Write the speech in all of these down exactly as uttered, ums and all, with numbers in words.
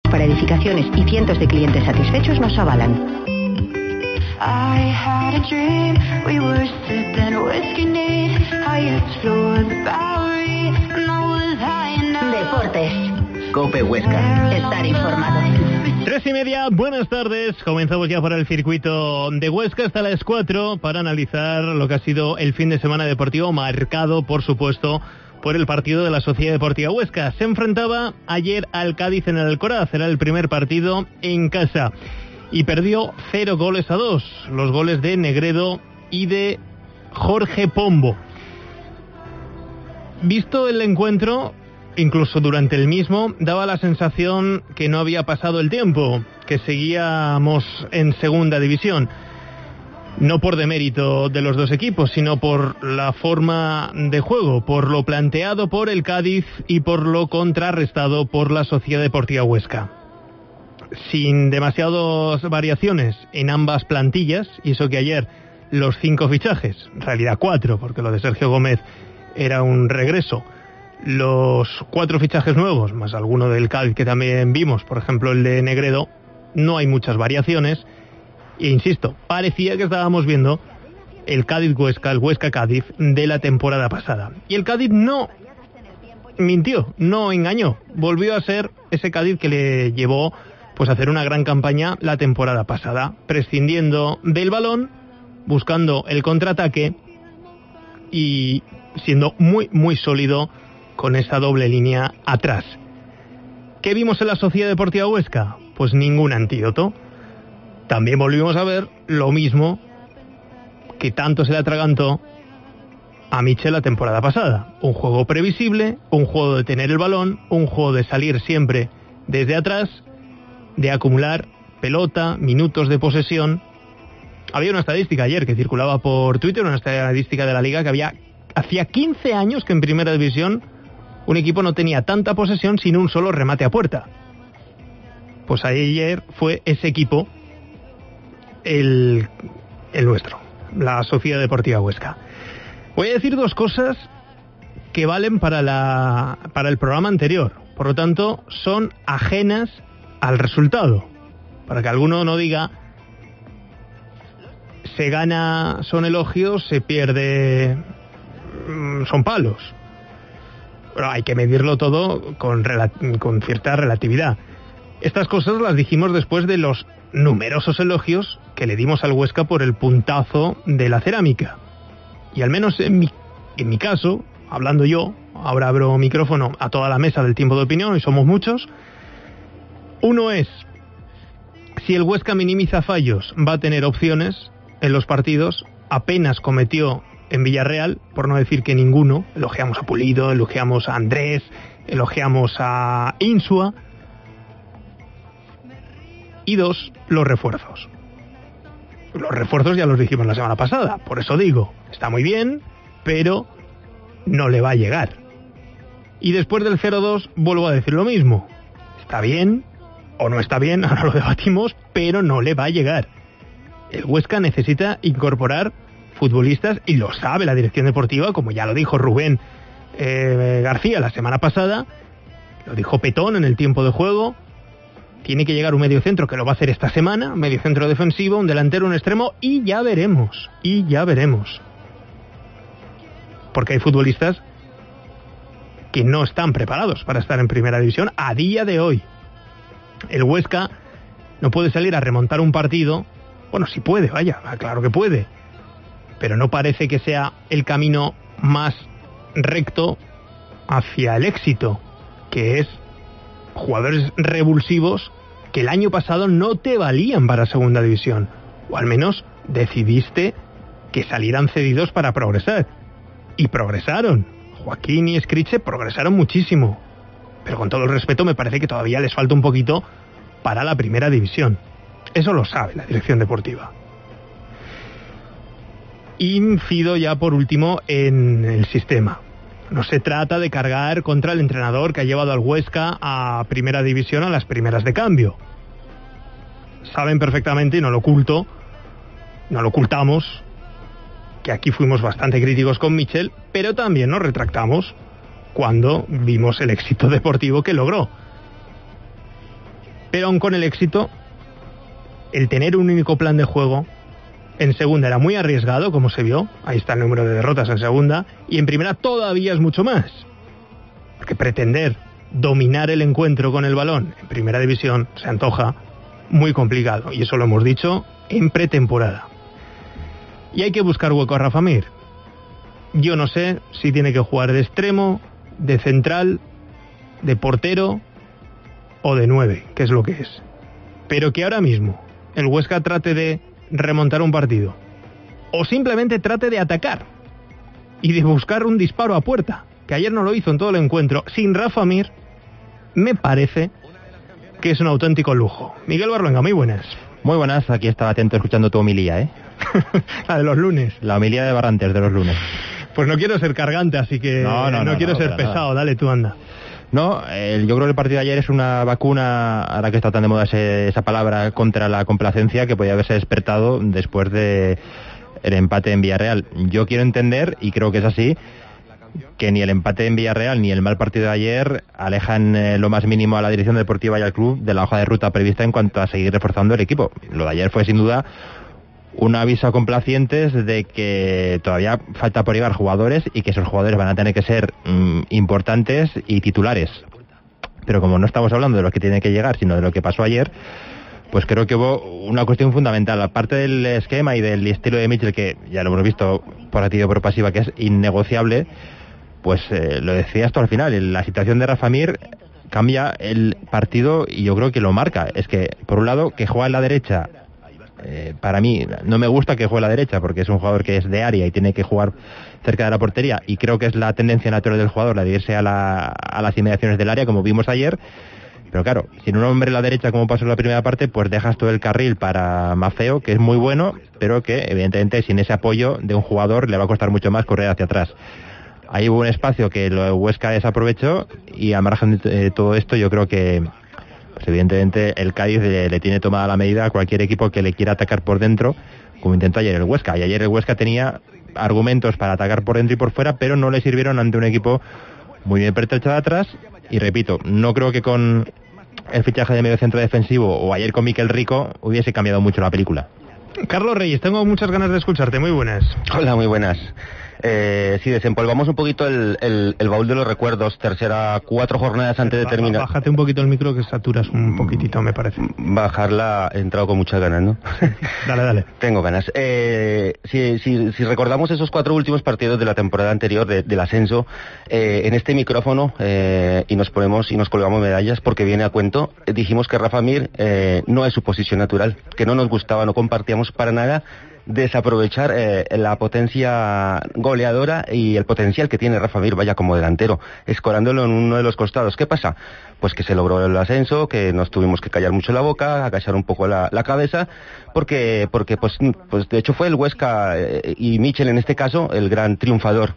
para edificaciones y cientos de clientes satisfechos nos avalan. Deportes. COPE Huesca. Estar informado. Tres y media, buenas tardes. Comenzamos ya por el circuito de Huesca hasta las cuatro para analizar lo que ha sido el fin de semana deportivo, marcado, por supuesto, por el partido de la Sociedad Deportiva Huesca. Se enfrentaba ayer al Cádiz en el Alcoraz, era el primer partido en casa y perdió cero goles a dos, los goles de Negredo y de Jorge Pombo. Visto el encuentro, incluso durante el mismo, daba la sensación que no había pasado el tiempo, que seguíamos en segunda división. No por demérito de los dos equipos, sino por la forma de juego, por lo planteado por el Cádiz y por lo contrarrestado por la Sociedad Deportiva Huesca. Sin demasiadas variaciones en ambas plantillas, y eso que ayer los cinco fichajes, en realidad cuatro, porque lo de Sergio Gómez era un regreso, los cuatro fichajes nuevos, más alguno del Cádiz que también vimos, por ejemplo el de Negredo, no hay muchas variaciones. E insisto, parecía que estábamos viendo el Cádiz-Huesca, el Huesca-Cádiz de la temporada pasada. Y el Cádiz no mintió, no engañó. Volvió a ser ese Cádiz que le llevó pues a hacer una gran campaña la temporada pasada, prescindiendo del balón, buscando el contraataque y siendo muy, muy sólido con esa doble línea atrás. ¿Qué vimos en la Sociedad Deportiva Huesca? Pues ningún antídoto. También volvimos a ver lo mismo que tanto se le atragantó a Michel la temporada pasada. Un juego previsible, un juego de tener el balón, un juego de salir siempre desde atrás, de acumular pelota, minutos de posesión. Había una estadística ayer que circulaba por Twitter, una estadística de la Liga, que había hacía quince años que en Primera División un equipo no tenía tanta posesión sin un solo remate a puerta. Pues ayer fue ese equipo El, el nuestro, la Sociedad Deportiva Huesca. Voy a decir dos cosas que valen para, la, para el programa anterior, por lo tanto son ajenas al resultado, para que alguno no diga se gana son elogios, se pierde son palos. Pero hay que medirlo todo con, con cierta relatividad. Estas cosas las dijimos después de los numerosos elogios que le dimos al Huesca por el puntazo de la cerámica. Y al menos en mi, en mi caso, hablando yo, ahora abro micrófono a toda la mesa del tiempo de opinión, y somos muchos. Uno es, si el Huesca minimiza fallos, va a tener opciones en los partidos. Apenas cometió en Villarreal, por no decir que ninguno. Elogiamos a Pulido, elogiamos a Andrés, elogiamos a Insua. Y dos, los refuerzos. Los refuerzos ya los dijimos la semana pasada, por eso digo, está muy bien, pero no le va a llegar. Y después del cero dos vuelvo a decir lo mismo. Está bien, o no está bien, ahora lo debatimos, pero no le va a llegar. El Huesca necesita incorporar futbolistas, y lo sabe la dirección deportiva, como ya lo dijo Rubén eh, García la semana pasada, lo dijo Petón en el tiempo de juego. Tiene que llegar un mediocentro, que lo va a hacer esta semana, un mediocentro defensivo, un delantero, un extremo, y ya veremos, y ya veremos. Porque hay futbolistas que no están preparados para estar en Primera División a día de hoy. El Huesca no puede salir a remontar un partido, bueno, sí puede, vaya, claro que puede, pero no parece que sea el camino más recto hacia el éxito, que es jugadores revulsivos que el año pasado no te valían para Segunda División, o al menos decidiste que salieran cedidos para progresar, y progresaron. Joaquín y Escriche progresaron muchísimo, pero con todo el respeto me parece que todavía les falta un poquito para la Primera División. Eso lo sabe la dirección deportiva. Incido ya por último en el sistema. No se trata de cargar contra el entrenador que ha llevado al Huesca a Primera División, a las primeras de cambio. Saben perfectamente, y no lo oculto, no lo ocultamos, que aquí fuimos bastante críticos con Michel, pero también nos retractamos cuando vimos el éxito deportivo que logró. Pero aun con el éxito, el tener un único plan de juego en segunda era muy arriesgado, como se vio. Ahí está el número de derrotas en segunda. Y en primera todavía es mucho más. Porque pretender dominar el encuentro con el balón en primera división se antoja muy complicado. Y eso lo hemos dicho en pretemporada. Y hay que buscar hueco a Rafa Mir. Yo no sé si tiene que jugar de extremo, de central, de portero o de nueve, que es lo que es. Pero que ahora mismo el Huesca trate de remontar un partido o simplemente trate de atacar y de buscar un disparo a puerta, que ayer no lo hizo en todo el encuentro, sin Rafa Mir, me parece que es un auténtico lujo. Miguel Barluenga, muy buenas. Muy buenas, aquí estaba atento escuchando tu homilía, ¿eh? La de los lunes. La homilía de Barrantes de los lunes. Pues no quiero ser cargante, así que no, no, no, no quiero no, ser pesado, nada. Dale tú, anda. No, el, yo creo que el partido de ayer es una vacuna, ahora que está tan de moda ese, esa palabra, contra la complacencia, que podía haberse despertado después de el empate en Villarreal. Yo quiero entender, y creo que es así, que ni el empate en Villarreal ni el mal partido de ayer alejan eh, lo más mínimo a la dirección deportiva y al club de la hoja de ruta prevista en cuanto a seguir reforzando el equipo. Lo de ayer fue sin duda un aviso a complacientes de que todavía falta por llegar jugadores y que esos jugadores van a tener que ser mmm, importantes y titulares. Pero como no estamos hablando de los que tienen que llegar, sino de lo que pasó ayer, pues creo que hubo una cuestión fundamental. Aparte del esquema y del estilo de Mitchell, que ya lo hemos visto por activa y por pasiva, que es innegociable, pues eh, lo decías tú al final, la situación de Rafa Mir cambia el partido y yo creo que lo marca. Es que, por un lado, que juega en la derecha, eh, para mí no me gusta que juegue a la derecha porque es un jugador que es de área y tiene que jugar cerca de la portería, y creo que es la tendencia natural del jugador la de irse a, la, a las inmediaciones del área, como vimos ayer. Pero claro, sin un hombre en la derecha, como pasó en la primera parte, pues dejas todo el carril para Mafeo, que es muy bueno, pero que evidentemente sin ese apoyo de un jugador le va a costar mucho más correr hacia atrás. Ahí hubo un espacio que lo Huesca desaprovechó, y a margen de todo esto yo creo que pues evidentemente el Cádiz le, le tiene tomada la medida a cualquier equipo que le quiera atacar por dentro, como intentó ayer el Huesca. Y ayer el Huesca tenía argumentos para atacar por dentro y por fuera, pero no le sirvieron ante un equipo muy bien pertrechado atrás. Y repito, no creo que con el fichaje de medio centro defensivo o ayer con Miquel Rico hubiese cambiado mucho la película. Carlos Reyes, tengo muchas ganas de escucharte, muy buenas. Hola, muy buenas. Eh, si desempolvamos un poquito el, el, el baúl de los recuerdos, tercera, cuatro jornadas antes de terminar. Bájate un poquito el micro, que saturas un poquitito, me parece. Bajarla, he entrado con muchas ganas, ¿no? Dale, dale. Tengo ganas. Eh, si, si, si recordamos esos cuatro últimos partidos de la temporada anterior de, del ascenso, eh, en este micrófono, eh, y nos ponemos y nos colgamos medallas porque viene a cuento, eh, dijimos que Rafa Mir eh, no es su posición natural, que no nos gustaba, no compartíamos para nada desaprovechar eh, la potencia goleadora y el potencial que tiene Rafa Mir, vaya, como delantero, escorándolo en uno de los costados. ¿Qué pasa? Pues que se logró el ascenso, que nos tuvimos que callar mucho la boca, agachar un poco la, la cabeza, porque porque pues, pues de hecho fue el Huesca eh, y Mitchell en este caso el gran triunfador.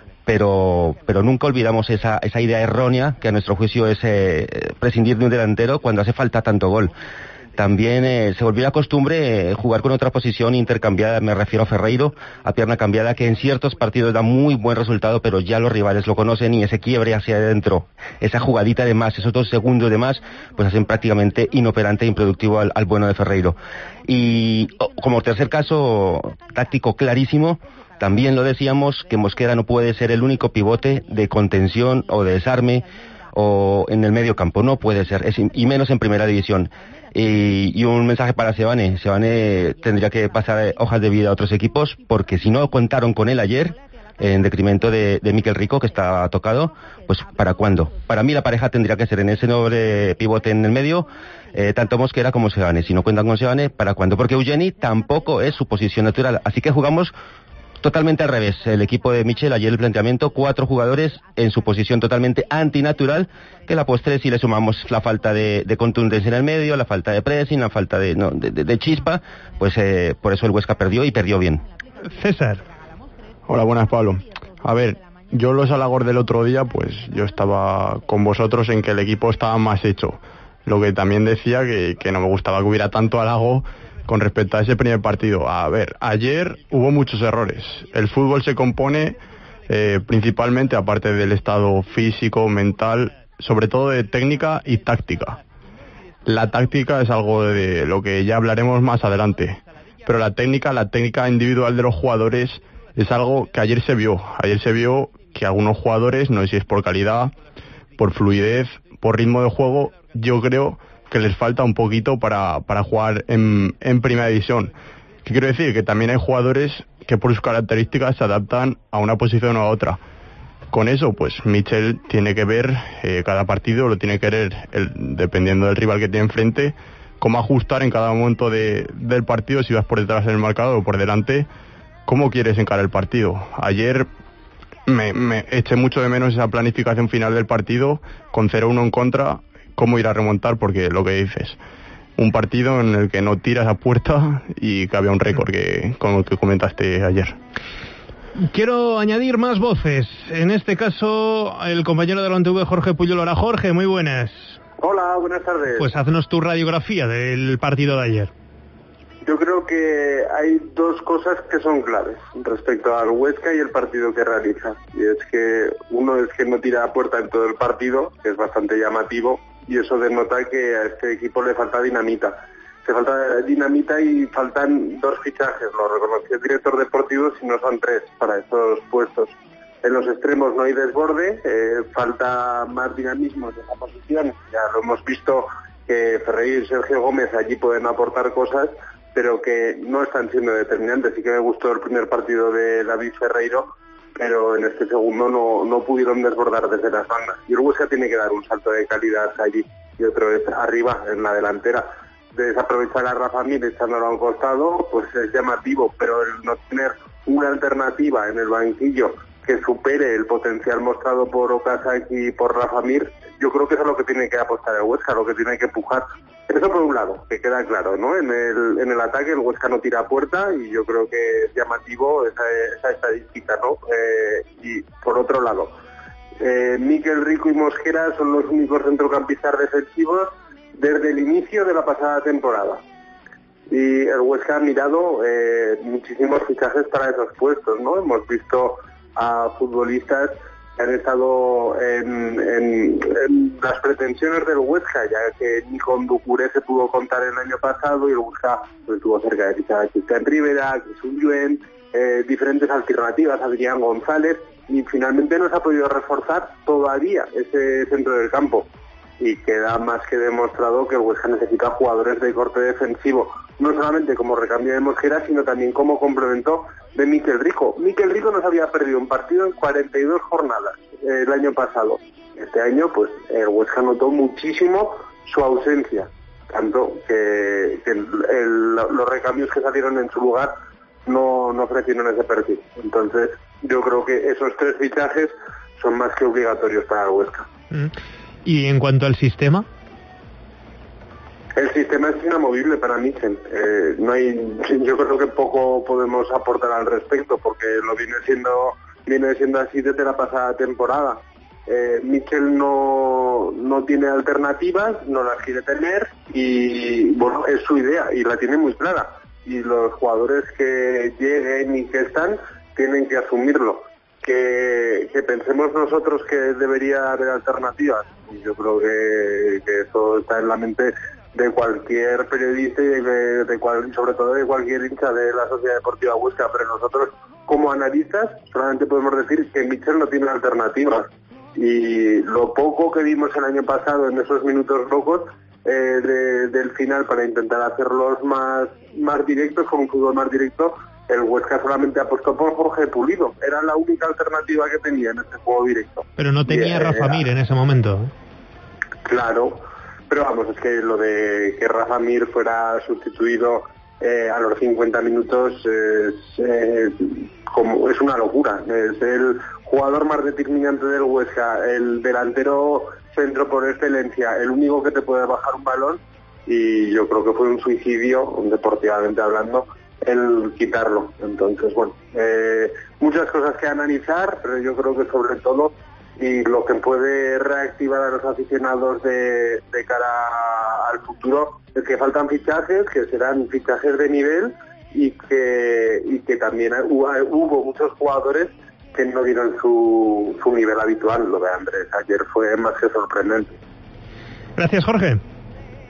Pero pero nunca olvidamos esa esa idea errónea que a nuestro juicio es eh, prescindir de un delantero cuando hace falta tanto gol. También eh, se volvió la costumbre eh, jugar con otra posición intercambiada, me refiero a Ferreiro, a pierna cambiada, que en ciertos partidos da muy buen resultado, pero ya los rivales lo conocen y ese quiebre hacia adentro, esa jugadita de más, esos dos segundos de más, pues hacen prácticamente inoperante e improductivo al, al bueno de Ferreiro. Y oh, como tercer caso táctico clarísimo, también lo decíamos, que Mosquera no puede ser el único pivote de contención o de desarme o en el medio campo, no puede ser, es, y menos en primera división. Y, y un mensaje para Sebane. Sebane tendría que pasar hojas de vida a otros equipos, porque si no contaron con él ayer, en detrimento de, de Miquel Rico, que está tocado, pues ¿para cuándo? Para mí la pareja tendría que ser en ese doble pivote en el medio, eh, tanto Mosquera como Sebane. Si no cuentan con Sebane, ¿para cuándo? Porque Eugeni tampoco es su posición natural, así que jugamos totalmente al revés. El equipo de Mitchell, ayer el planteamiento, cuatro jugadores en su posición totalmente antinatural, que la postre si le sumamos la falta de, de contundencia en el medio, la falta de pressing, la falta de, no, de, de, de chispa, pues eh, por eso el Huesca perdió y perdió bien. César. Hola, buenas, Pablo. A ver, yo los halagos del otro día, pues yo estaba con vosotros en que el equipo estaba más hecho. Lo que también decía que, que no me gustaba que hubiera tanto halago con respecto a ese primer partido. A ver, ayer hubo muchos errores. El fútbol se compone eh, principalmente, aparte del estado físico, mental, sobre todo de técnica y táctica. La táctica es algo de lo que ya hablaremos más adelante, pero la técnica, la técnica individual de los jugadores es algo que ayer se vio. Ayer se vio que algunos jugadores, no sé si es por calidad, por fluidez, por ritmo de juego, yo creo que les falta un poquito para, para jugar en, en primera división. ¿Qué quiero decir? Que también hay jugadores que por sus características se adaptan a una posición o a otra. Con eso, pues Michel tiene que ver eh, cada partido, lo tiene que ver el, dependiendo del rival que tiene enfrente, cómo ajustar en cada momento de, del partido, si vas por detrás en el marcador o por delante, cómo quieres encarar el partido. Ayer me, me eché mucho de menos esa planificación final del partido, con cero uno en contra, cómo ir a remontar, porque lo que dices, un partido en el que no tiras a puerta y que había un récord que, con el que comentaste ayer. Quiero añadir más voces. En este caso, el compañero de la O N T V, Jorge Puyol. Hola, Jorge, muy buenas. Hola, buenas tardes. Pues haznos tu radiografía del partido de ayer. Yo creo que hay dos cosas que son claves respecto al Huesca y el partido que realiza. Y es que uno es que no tira a puerta en todo el partido, que es bastante llamativo, y eso denota que a este equipo le falta dinamita. Se falta dinamita y faltan dos fichajes, lo reconoció el director deportivo, si no son tres para estos puestos. En los extremos no hay desborde, eh, falta más dinamismo en esa posición, ya lo hemos visto que Ferreira y Sergio Gómez allí pueden aportar cosas, pero que no están siendo determinantes. Sí que me gustó el primer partido de David Ferreiro, pero en este segundo no, no pudieron desbordar desde las bandas. Y el Huesca tiene que dar un salto de calidad allí, y otro es arriba, en la delantera. Desaprovechar a Rafa Mir echándolo a un costado, pues es llamativo, pero el no tener una alternativa en el banquillo que supere el potencial mostrado por Okazaki y por Rafa Mir, yo creo que eso es lo que tiene que apostar el Huesca, lo que tiene que empujar. Eso por un lado, que queda claro, ¿no? En el, en el ataque el Huesca no tira a puerta y yo creo que es llamativo esa, esa estadística, ¿no? Eh, y por otro lado, eh, Mikel Rico y Mosquera son los únicos centrocampistas defensivos desde el inicio de la pasada temporada. Y el Huesca ha mirado eh, muchísimos fichajes para esos puestos, ¿no? Hemos visto a futbolistas que han estado en, en, en las pretensiones del Huesca, ya que ni con Ducuré se pudo contar el año pasado y el Huesca pues, estuvo cerca de fichar a Cristian Rivera, Kisun Yuen, eh, diferentes alternativas, Adrián González, y finalmente no se ha podido reforzar todavía ese centro del campo. Y queda más que demostrado que el Huesca necesita jugadores de corte defensivo, no solamente como recambio de Mosquera, sino también como complemento de Mikel Rico. Mikel Rico nos había perdido un partido en cuarenta y dos jornadas eh, el año pasado. Este año, pues, el Huesca notó muchísimo su ausencia, tanto que, que el, el, los recambios que salieron en su lugar no, no ofrecieron ese perfil. Entonces, yo creo que esos tres fichajes son más que obligatorios para el Huesca. Mm. ¿Y en cuanto al sistema? El sistema es inamovible para Michel. Eh, no hay, yo creo que poco podemos aportar al respecto, porque lo viene siendo, viene siendo así desde la pasada temporada. Eh, Michel no, no tiene alternativas, no las quiere tener y bueno, es su idea y la tiene muy clara. Y los jugadores que lleguen y que están tienen que asumirlo. Que, que pensemos nosotros que debería haber alternativas. Yo creo que, que eso está en la mente de cualquier periodista y de, de cual, sobre todo de cualquier hincha de la Sociedad Deportiva Huesca, pero nosotros como analistas solamente podemos decir que Michel no tiene alternativas. Y lo poco que vimos el año pasado en esos minutos locos eh, de, del final para intentar hacerlos más, más directos, con un fútbol más directo, el Huesca solamente apostó por Jorge Pulido. Era la única alternativa que tenía en este juego directo. Pero no tenía y, Rafa Mir en ese momento. Claro, pero vamos, es que lo de que Rafa Mir fuera sustituido eh, a los cincuenta minutos es, eh, como, es una locura. Es el jugador más determinante del Huesca, el delantero centro por excelencia, el único que te puede bajar un balón, y yo creo que fue un suicidio, deportivamente hablando, el quitarlo. Entonces, bueno, eh, muchas cosas que analizar, pero yo creo que sobre todo, y lo que puede reactivar a los aficionados de, de cara al futuro, es que faltan fichajes, que serán fichajes de nivel, y que, y que también hubo, hubo muchos jugadores que no dieron su, su nivel habitual. Lo de Andrés ayer fue más que sorprendente. Gracias, Jorge.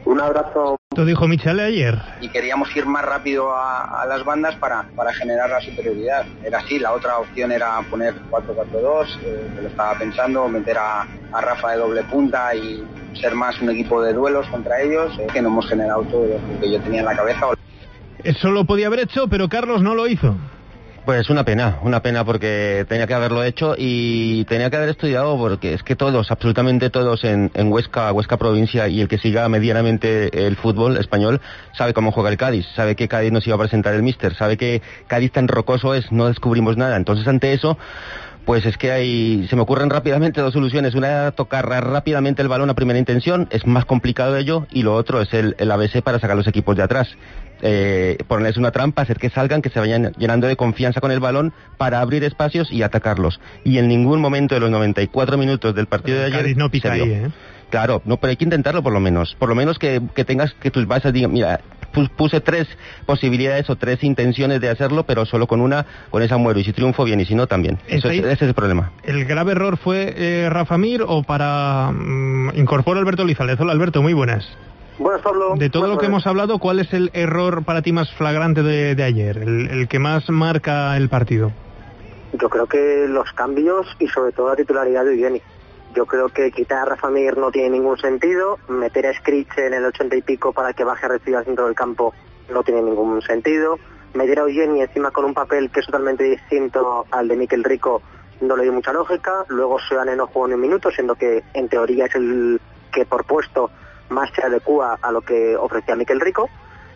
Un abrazo. Esto dijo Michele ayer. Y queríamos ir más rápido a, a las bandas para, para generar la superioridad. Era así, la otra opción era poner cuatro cuatro dos, eh, que lo estaba pensando, meter a, a Rafa de doble punta y ser más un equipo de duelos contra ellos, eh, que no hemos generado todo lo que yo tenía en la cabeza. Eso lo podía haber hecho, pero Carlos no lo hizo. Pues una pena, una pena porque tenía que haberlo hecho y tenía que haber estudiado, porque es que todos, absolutamente todos en, en Huesca, Huesca provincia, y el que siga medianamente el fútbol español sabe cómo juega el Cádiz, sabe que Cádiz nos iba a presentar el míster, sabe que Cádiz tan rocoso es, no descubrimos nada. Entonces ante eso, pues es que hay, se me ocurren rápidamente dos soluciones. Una, tocar rápidamente el balón a primera intención, es más complicado ello, y lo otro es el, el A B C para sacar los equipos de atrás. Eh, ponerles una trampa, hacer que salgan, que se vayan llenando de confianza con el balón para abrir espacios y atacarlos. Y en ningún momento de los noventa y cuatro minutos del partido de ayer Cádiz no pica se vio. ahí, ¿eh? Claro, no, pero hay que intentarlo por lo menos. Por lo menos que, que tengas, que tus bases digan, mira, puse tres posibilidades o tres intenciones de hacerlo, pero solo con una, con esa muero. Y si triunfo, bien, y si no, también. Eso es, ese es el problema. ¿El grave error fue eh, Rafa Mir o para um, incorporar a Alberto Lizalez? Hola, Alberto, muy buenas. Buenas, Pablo. De todo Buenas lo que tardes. hemos hablado, ¿cuál es el error para ti más flagrante de, de ayer? El, el que más marca el partido. Yo creo que los cambios y sobre todo la titularidad de Eugeni. Yo creo que quitar a Rafa Mir no tiene ningún sentido, meter a Scrich en el ochenta y pico para que baje a recibir al centro del campo no tiene ningún sentido, meter a Eugeni encima con un papel que es totalmente distinto al de Mikel Rico no le dio mucha lógica. Luego Seoane no jugó ni un minuto, siendo que en teoría es el que por puesto más se adecua a lo que ofrecía Mikel Rico,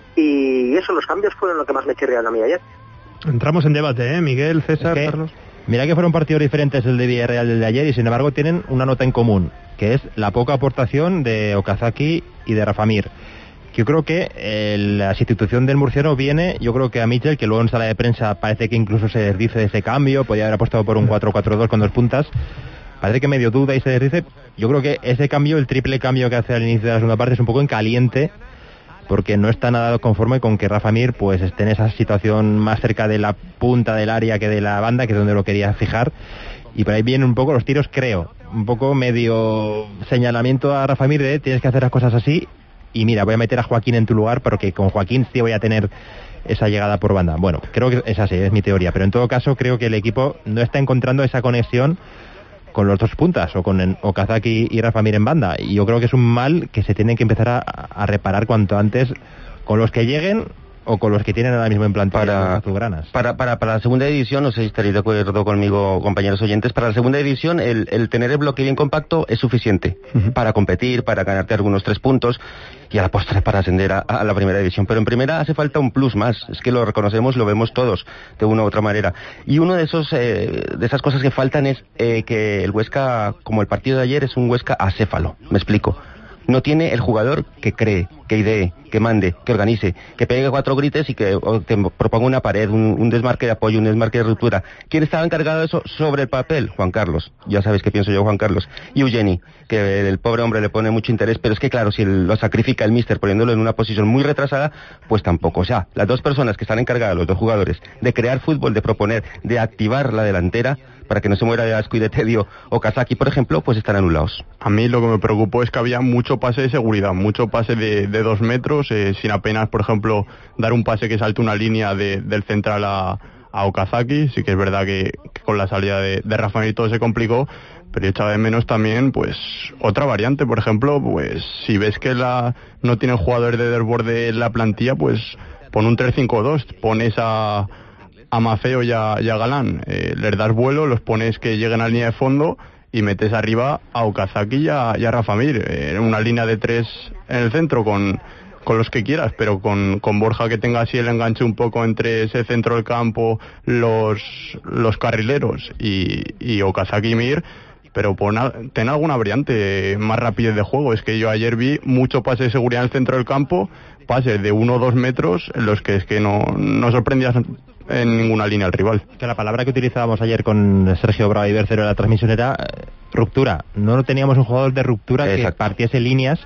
y eso, los cambios fueron lo que más me chirriaron a mí ayer. Entramos en debate, ¿eh? Miguel, César, Es que, Carlos. Mira que fueron partidos diferentes el de Villarreal del de ayer, y sin embargo tienen una nota en común, que es la poca aportación de Okazaki y de Rafa Mir. Yo creo que eh, la sustitución del murciano viene, yo creo que a Michel, que luego en sala de prensa parece que incluso se desdice de ese cambio, podía haber apostado por un cuatro cuatro dos con dos puntas, parece que medio duda y se desdice. Yo creo que ese cambio, el triple cambio que hace al inicio de la segunda parte, es un poco en caliente, porque no está nada conforme con que Rafa Mir pues esté en esa situación más cerca de la punta del área que de la banda, que es donde lo quería fijar, y por ahí vienen un poco los tiros, creo, un poco medio señalamiento a Rafa Mir de tienes que hacer las cosas así, y mira, voy a meter a Joaquín en tu lugar porque con Joaquín sí voy a tener esa llegada por banda. Bueno, creo que es así, es mi teoría, pero en todo caso creo que el equipo no está encontrando esa conexión con los dos puntas, o con Okazaki y Rafa Mir en banda, y yo creo que es un mal que se tiene que empezar a, a reparar cuanto antes con los que lleguen o con los que tienen ahora mismo en plantilla para, azulgranas. Para, para, para la segunda división, no sé si estaréis de acuerdo conmigo, compañeros oyentes, para la segunda división el, el tener el bloque bien compacto es suficiente uh-huh. para competir, para ganarte algunos tres puntos y a la postre para ascender a, a la primera división. Pero en primera hace falta un plus más, es que lo reconocemos, lo vemos todos de una u otra manera. Y uno de esos eh, de esas cosas que faltan es eh, que el Huesca, como el partido de ayer, es un Huesca acéfalo, me explico. No tiene el jugador que cree, que idee, que mande, que organice, que pegue cuatro grites y que te proponga una pared, un, un desmarque de apoyo, un desmarque de ruptura. ¿Quién estaba encargado de eso sobre el papel? Juan Carlos. Ya sabéis qué pienso yo, Juan Carlos. Y Eugeni, que el pobre hombre le pone mucho interés, pero es que claro, si lo sacrifica el míster poniéndolo en una posición muy retrasada, pues tampoco. O sea, las dos personas que están encargadas, los dos jugadores, de crear fútbol, de proponer, de activar la delantera, para que no se muera de asco y de tedio, Okazaki, por ejemplo, pues están anulados. A mí lo que me preocupó es que había mucho pase de seguridad, mucho pase de, de dos metros, eh, sin apenas, por ejemplo, dar un pase que salte una línea de, del central a, a Okazaki. Sí que es verdad que, que con la salida de, de Rafa Mir todo se complicó, pero yo echaba de menos también, pues, otra variante, por ejemplo, pues, si ves que la no tiene jugadores de desborde en la plantilla, pues, pon un tres cinco dos, pones a a Mafeo y a, y a Galán, eh, les das vuelo, los pones que lleguen a la línea de fondo y metes arriba a Okazaki y a, y a Rafa Mir, eh, en una línea de tres en el centro con, con los que quieras, pero con, con Borja que tenga así el enganche un poco entre ese centro del campo, los, los carrileros y, y Okazaki y Mir, pero pon a, ten alguna variante, más rapidez de juego. Es que yo ayer vi mucho pase de seguridad en el centro del campo, pases de uno o dos metros en los que es que no, no sorprendías en ninguna línea al rival. Que la palabra que utilizábamos ayer con Sergio Bravo y Bercero en la transmisión era eh, ruptura. No teníamos un jugador de ruptura Exacto. que partiese líneas.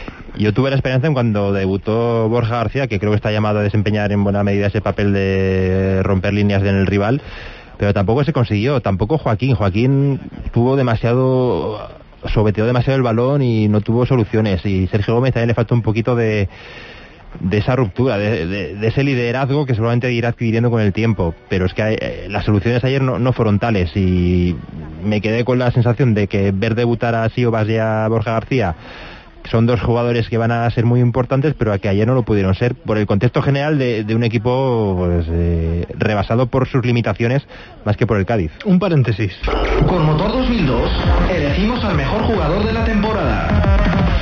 Yo tuve la esperanza en cuando debutó Borja García, que creo que está llamado a desempeñar en buena medida ese papel de romper líneas en el rival, pero tampoco se consiguió. Tampoco Joaquín. Joaquín tuvo demasiado sobeteó demasiado el balón y no tuvo soluciones, y Sergio Gómez también le faltó un poquito de de esa ruptura, de, de, de ese liderazgo que seguramente irá adquiriendo con el tiempo, pero es que eh, las soluciones ayer no, no fueron tales, y me quedé con la sensación de que ver debutar a Siobas y a Borja García, que son dos jugadores que van a ser muy importantes, pero a que ayer no lo pudieron ser, por el contexto general de, de un equipo pues, eh, rebasado por sus limitaciones más que por el Cádiz. Un paréntesis. Con motor dos mil dos elegimos al mejor jugador de la temporada.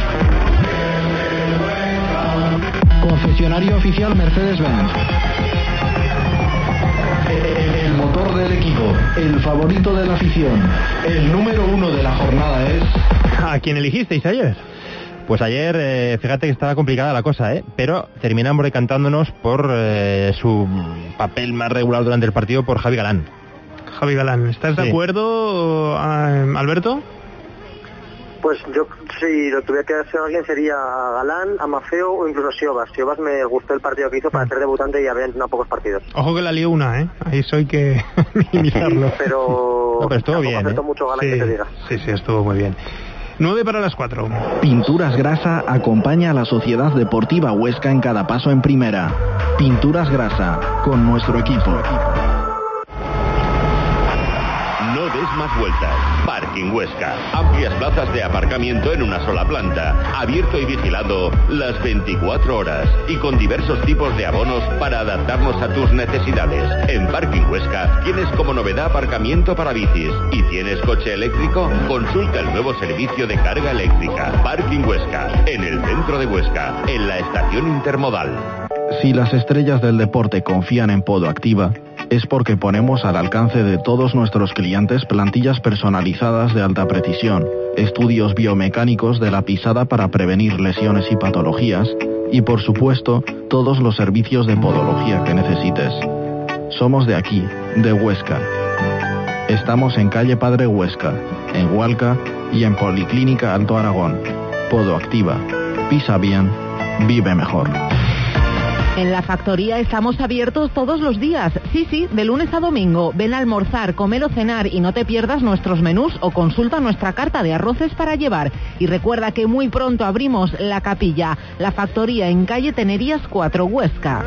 Concesionario oficial Mercedes-Benz. El, el motor del equipo, el favorito de la afición, el número uno de la jornada es... ¿A quién elegisteis ayer? Pues ayer, eh, fíjate que estaba complicada la cosa, ¿eh? Pero terminamos decantándonos por eh, su papel más regular durante el partido, por Javi Galán. Javi Galán, ¿estás de Sí. acuerdo, eh, Alberto? Pues yo, si lo tuviera que hacer alguien, sería Galán, Amafeo o incluso Siobas. Siobas me gustó el partido que hizo para ser debutante y haber entrenado pocos partidos. Ojo que la lió una, ¿eh? Ahí eso hay que minimizarlo. Pero, No, pero estuvo tampoco bien, acertó ¿eh? mucho Galán, Sí, que te diga. sí, sí, estuvo muy bien. Nueve para las cuatro. Pinturas Grasa acompaña a la Sociedad Deportiva Huesca en cada paso en primera. Pinturas Grasa, con nuestro equipo. No des más vueltas. Parking Huesca. Amplias plazas de aparcamiento en una sola planta. Abierto y vigilado las veinticuatro horas. Y con diversos tipos de abonos para adaptarnos a tus necesidades. En Parking Huesca tienes como novedad aparcamiento para bicis. ¿Y tienes coche eléctrico? Consulta el nuevo servicio de carga eléctrica. Parking Huesca. En el centro de Huesca. En la estación intermodal. Si las estrellas del deporte confían en Podo Activa, es porque ponemos al alcance de todos nuestros clientes plantillas personalizadas de alta precisión, estudios biomecánicos de la pisada para prevenir lesiones y patologías, y por supuesto, todos los servicios de podología que necesites. Somos de aquí, de Huesca. Estamos en calle Padre Huesca, en Hualca y en Policlínica Alto Aragón. Podo Activa. Pisa bien, vive mejor. En la factoría estamos abiertos todos los días. Sí, sí, de lunes a domingo. Ven a almorzar, comer o cenar y no te pierdas nuestros menús o consulta nuestra carta de arroces para llevar. Y recuerda que muy pronto abrimos La Capilla, la factoría en calle Tenerías cuatro, Huesca.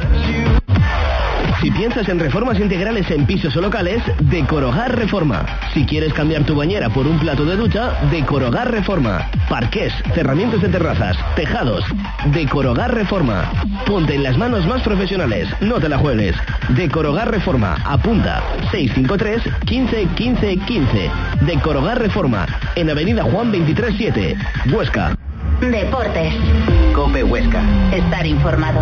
Si piensas en reformas integrales en pisos o locales, Decorogar Reforma. Si quieres cambiar tu bañera por un plato de ducha, Decorogar Reforma. Parqués, cerramientos de terrazas, tejados. Decorogar Reforma. Ponte en las manos más profesionales, no te la juegues. Decorogar Reforma. Apunta seis cinco tres, quince, quince, quince. Decorogar Reforma. En Avenida Juan veintitrés siete, Huesca. Deportes. Cope Huesca. Estar informado.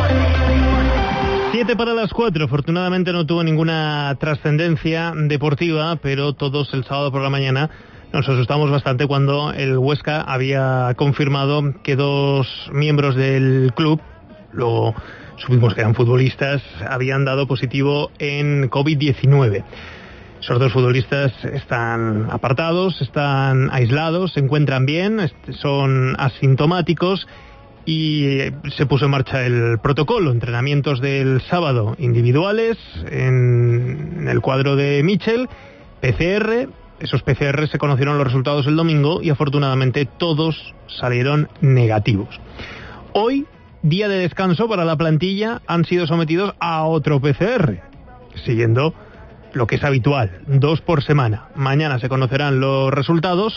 Siete para las cuatro. Afortunadamente no tuvo ninguna trascendencia deportiva, pero todos el sábado por la mañana nos asustamos bastante cuando el Huesca había confirmado que dos miembros del club, luego supimos que eran futbolistas, habían dado positivo en covid diecinueve. Esos dos futbolistas están apartados, están aislados, se encuentran bien, son asintomáticos. Y se puso en marcha el protocolo, entrenamientos del sábado individuales en el cuadro de Michel, P C R, esos P C R se conocieron los resultados el domingo y afortunadamente todos salieron negativos. Hoy, día de descanso para la plantilla, han sido sometidos a otro P C R, siguiendo lo que es habitual, dos por semana. Mañana se conocerán los resultados,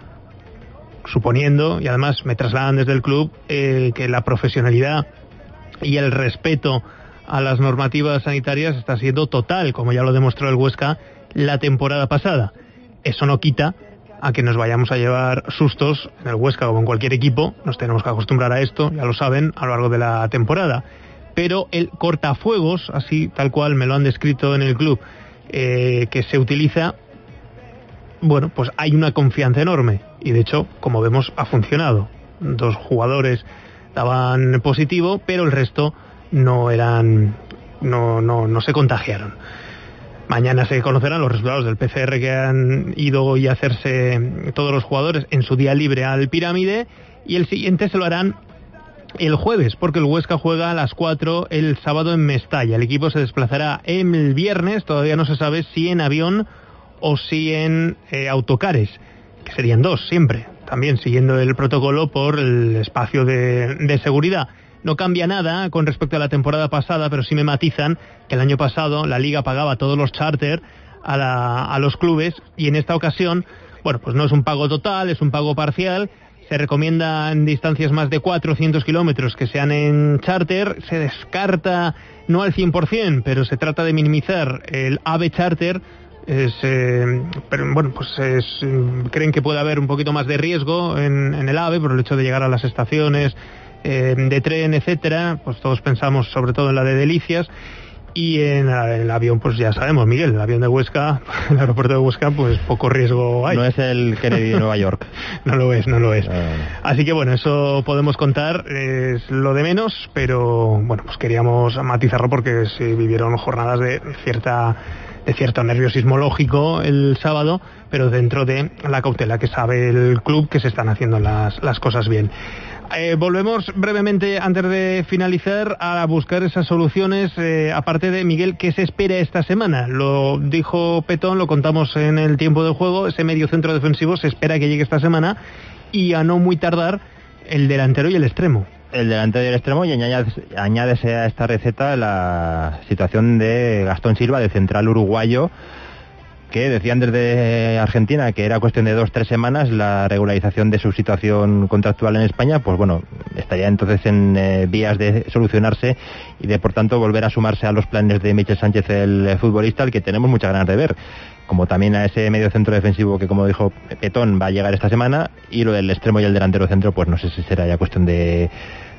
suponiendo, y además me trasladan desde el club, eh, que la profesionalidad y el respeto a las normativas sanitarias está siendo total, como ya lo demostró el Huesca la temporada pasada. Eso no quita a que nos vayamos a llevar sustos en el Huesca como en cualquier equipo, nos tenemos que acostumbrar a esto, ya lo saben, a lo largo de la temporada. Pero el cortafuegos, así tal cual me lo han descrito en el club, eh, que se utiliza, bueno, pues hay una confianza enorme y de hecho, como vemos, ha funcionado. Dos jugadores daban positivo, pero el resto no eran, no, no, no se contagiaron. Mañana se conocerán los resultados del P C R que han ido hoy a hacerse todos los jugadores en su día libre al Pirámide, y el siguiente se lo harán el jueves, porque el Huesca juega a las cuatro el sábado en Mestalla. El equipo se desplazará el viernes, todavía no se sabe si en avión o si en eh, autocares. que serían dos siempre, también siguiendo el protocolo por el espacio de, de seguridad. No cambia nada con respecto a la temporada pasada, pero sí me matizan que el año pasado la Liga pagaba todos los charter a, la, a los clubes, y en esta ocasión, bueno, pues no es un pago total, es un pago parcial. Se recomienda en distancias más de cuatrocientos kilómetros que sean en charter. Se descarta no al cien por ciento, pero se trata de minimizar el AVE charter. Es, eh, pero bueno, pues es, creen que puede haber un poquito más de riesgo en, en el AVE por el hecho de llegar a las estaciones eh, de tren, etcétera. Pues todos pensamos sobre todo en la de Delicias. Y en el avión, pues ya sabemos, Miguel, el avión de Huesca, el aeropuerto de Huesca, pues poco riesgo hay. No es el Kennedy de Nueva York. No lo es, no lo es. Así que bueno, eso podemos contar, es lo de menos, pero bueno, pues queríamos matizarlo porque se vivieron jornadas de cierta de cierto nerviosismo lógico el sábado, pero dentro de la cautela que sabe el club que se están haciendo las, las cosas bien. Eh, volvemos brevemente, antes de finalizar, a buscar esas soluciones, eh, aparte de Miguel, ¿qué se espera esta semana? Lo dijo Petón, lo contamos en el tiempo del juego, ese medio centro defensivo se espera que llegue esta semana, y a no muy tardar el delantero y el extremo. El delantero y el extremo, y añádese, añádese a esta receta la situación de Gastón Silva, de central uruguayo, que decían desde Argentina que era cuestión de dos, tres semanas la regularización de su situación contractual en España. Pues bueno, estaría entonces en eh, vías de solucionarse y de por tanto volver a sumarse a los planes de Michel Sánchez, el futbolista, al que tenemos muchas ganas de ver, como también a ese medio centro defensivo que, como dijo Petón, va a llegar esta semana, y lo del extremo y el delantero centro, pues no sé si será ya cuestión de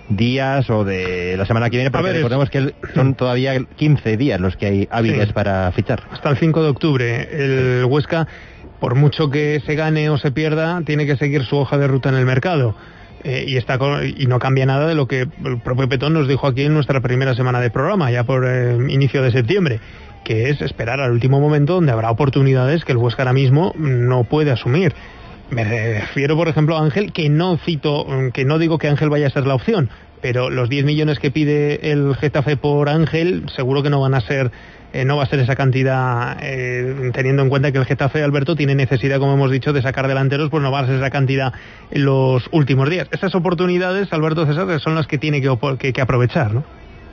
días o de la semana que viene, porque ver, recordemos que son todavía quince días los que hay hábiles sí. para fichar. Hasta el cinco de octubre. El Huesca, por mucho que se gane o se pierda, tiene que seguir su hoja de ruta en el mercado. Eh, y está con, y no cambia nada de lo que el propio Petón nos dijo aquí en nuestra primera semana de programa, ya por eh, inicio de septiembre, que es esperar al último momento, donde habrá oportunidades que el Huesca ahora mismo no puede asumir. Me refiero, por ejemplo, a Ángel, que no cito, que no digo que Ángel vaya a ser la opción, pero los diez millones que pide el Getafe por Ángel, seguro que no van a ser, eh, no va a ser esa cantidad, eh, teniendo en cuenta que el Getafe, Alberto, tiene necesidad, como hemos dicho, de sacar delanteros, pues no va a ser esa cantidad en los últimos días. Esas oportunidades, Alberto César, son las que tiene que, que, que aprovechar, ¿no?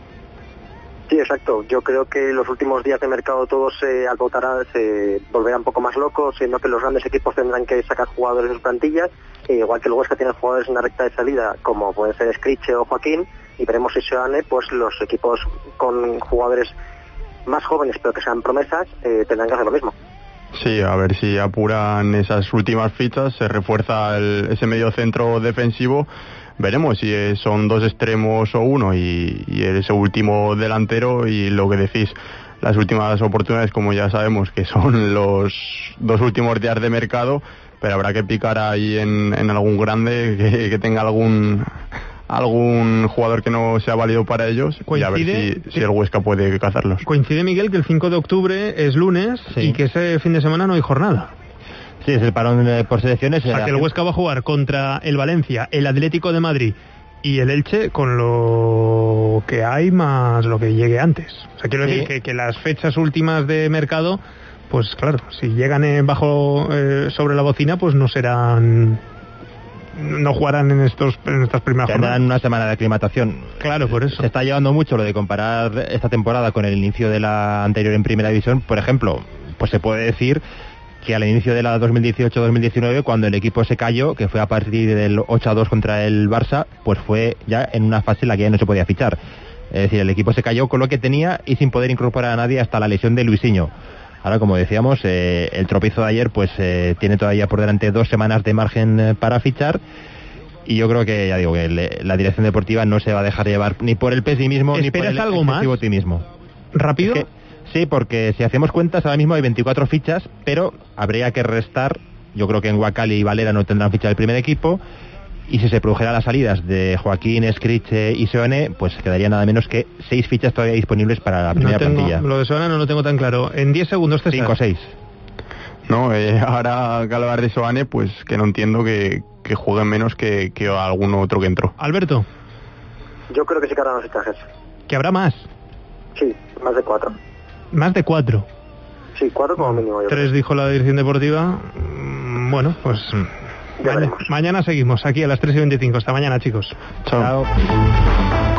Sí, exacto. Yo creo que los últimos días de mercado todos se agotarán, se volverán un poco más locos, sino que los grandes equipos tendrán que sacar jugadores de sus plantillas, e igual que el Huesca tiene jugadores en la recta de salida, como pueden ser Scriche o Joaquín, y veremos si Seoane, pues los equipos con jugadores más jóvenes pero que sean promesas, eh, tendrán que hacer lo mismo. Sí, a ver si apuran esas últimas fichas, se refuerza el, ese medio centro defensivo. Veremos si son dos extremos o uno, y, y ese último delantero, y lo que decís, las últimas oportunidades, como ya sabemos, que son los dos últimos días de mercado, pero habrá que picar ahí en, en algún grande que, que tenga algún algún jugador que no sea válido para ellos, y a ver si, si el Huesca puede cazarlos. Coincide, Miguel, que el cinco de octubre es lunes, sí, y que ese fin de semana no hay jornada. Sí, es el parón por selecciones. O sea, que el Huesca va a jugar contra el Valencia, el Atlético de Madrid y el Elche con lo que hay más lo que llegue antes. O sea, quiero sí. decir que, que las fechas últimas de mercado, pues claro, si llegan eh, bajo eh, sobre la bocina, pues no serán, no jugarán en estos en estas primeras jornadas. Tendrán una semana de aclimatación. Claro, por eso. Se está llevando mucho lo de comparar esta temporada con el inicio de la anterior en Primera División. Por ejemplo, pues se puede decir que al inicio de la dos mil dieciocho dos mil diecinueve, cuando el equipo se cayó, que fue a partir del ocho a dos contra el Barça, pues fue ya en una fase en la que ya no se podía fichar. Es decir, el equipo se cayó con lo que tenía y sin poder incorporar a nadie hasta la lesión de Luisinho. Ahora, como decíamos, eh, el tropiezo de ayer pues eh, tiene todavía por delante dos semanas de margen eh, para fichar, y yo creo que, ya digo, que le, la dirección deportiva no se va a dejar llevar ni por el pesimismo ni por el algo excesivo más? optimismo. ¿Rápido? Es que, sí, porque si hacemos cuentas, ahora mismo hay veinticuatro fichas, pero habría que restar. Yo creo que en Huacali y Valera no tendrán ficha del primer equipo, y si se produjeran las salidas de Joaquín, Scriche y Seoane, pues quedaría nada menos que seis fichas todavía disponibles para la primera no tengo, plantilla. Lo de Seoane no lo tengo tan claro. En diez segundos te cinco o seis. No, eh, ahora que hablar de Seoane, pues que no entiendo que, que jueguen menos que, que algún otro que entró. Alberto. Yo creo que sí que harán los fichajes. ¿Que habrá más? Sí, más de cuatro. ¿Más de cuatro? Sí, cuatro como mínimo. Yo Tres creo. Dijo la dirección deportiva. bueno, pues mañana, mañana seguimos aquí a las tres y veinticinco. Hasta mañana, chicos. Chao. Chao.